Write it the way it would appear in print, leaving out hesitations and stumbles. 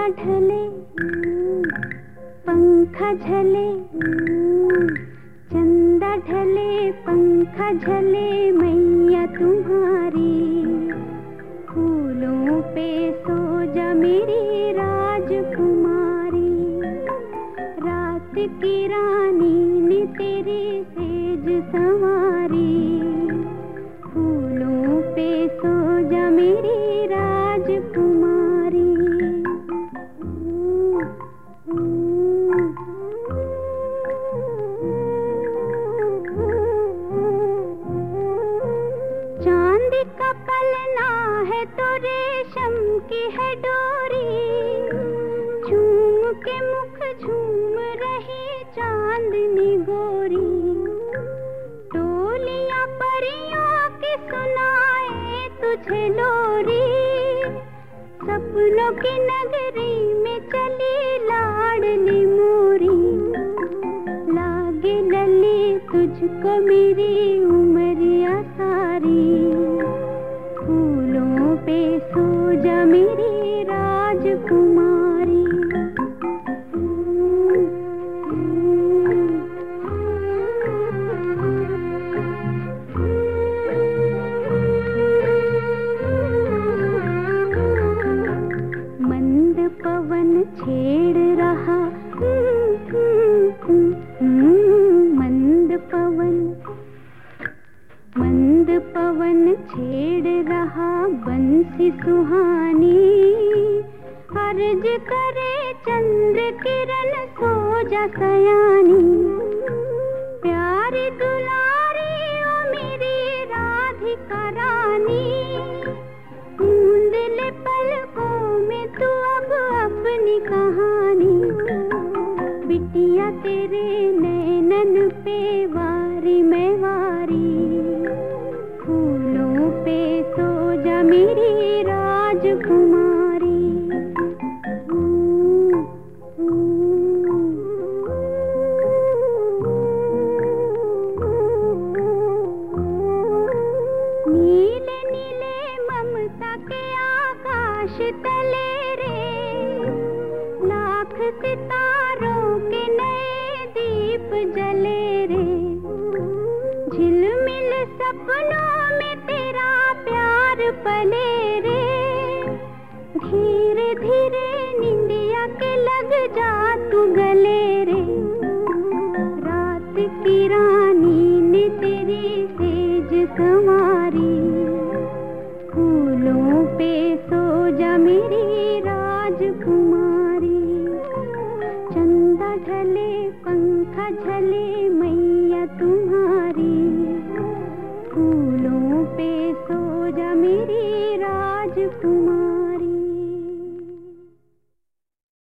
ढले पंखा झले, चंदा ढले पंखा झले मैया तुम्हारी। फूलों पे सो जा मेरी राजकुमारी। रात की रानी ने तेरी सेज संवारी। फूलों पे सो जा मेरी राजकुमारी। चांद का पलना है तो रेशम की है डोरी। झूम के मुख झूम रही चांदनी गोरी। टोलियां परियों की सुनाए तुझे लोरी। सपनों की नगरी में चली लाडली मोरी। लागे लली तुझको मेरी उमरिया सारी। फूलों पे सो जा मेरी राजकुमारी। मंद पवन छेड़ रहा, मंद पवन छेड़ रहा बंसी सुहानी। अर्ज करे चंद्र किरण सो जा सयानी। प्यारी दुलारी ओ मेरी राधिका रानी। मूंद ले पलकों में तू अब अपनी कहानी। बिटिया तेरे नैनन पे वारी मैं वारी। फूलों पे सो जा मेरी राजकुमारी। नीले नीले ममता के आकाश तले रे। लाख सितारों के नए दीप जले रे। झिलमिल सपनों में तेरा प्यार पले रे। धीरे धीरे निंदिया के लग जा तू गले रे। रात की रानी ने तेरी सेज संवारी। फूलों पे सो जा मेरी राजकुमारी। चंदा ढले पंखा झले मैया तुम्हारी। फूलों पे सो जा मेरी राजकुमारी।